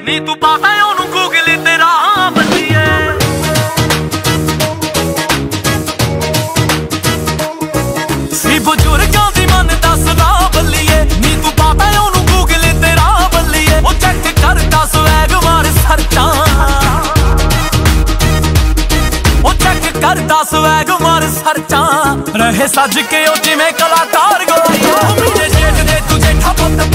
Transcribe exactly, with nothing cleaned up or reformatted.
ਨੀ ਤੂੰ ਪਾਤਾ ਉਹਨੂੰ ਗੂਗਲ ਤੇਰਾ ਬੱਲੀਏ। ਸੀ ਬਜ਼ੁਰਗਾਂ ਦੀ ਮਨ ਦੱਸਦਾ ਬੱਲੀਏ, ਨੀ ਤੂੰ ਪਾਤਾ ਉਹਨੂੰ ਗੂਗਲ ਤੇਰਾ ਬੱਲੀਏ। ਉਹ ਚੈੱਕ ਕਰਦਾ ਸਵੈਗ ਮਾਰ ਸਰਚਾਂ, ਉਹ ਚੈੱਕ ਕਰਦਾ ਸਵੈਗ ਮਾਰ ਸਰਚਾਂ। ਰਹੇ ਸੱਜ ਕੇ ਉਹ ਜਿਵੇਂ ਕਲਾਕਾਰ ਗਵਾਈਏ। ਮੇਰੇ ਜੇਠ ਦੇ ਤੂੰ ਜੇਠਾ ਪੁੱਤ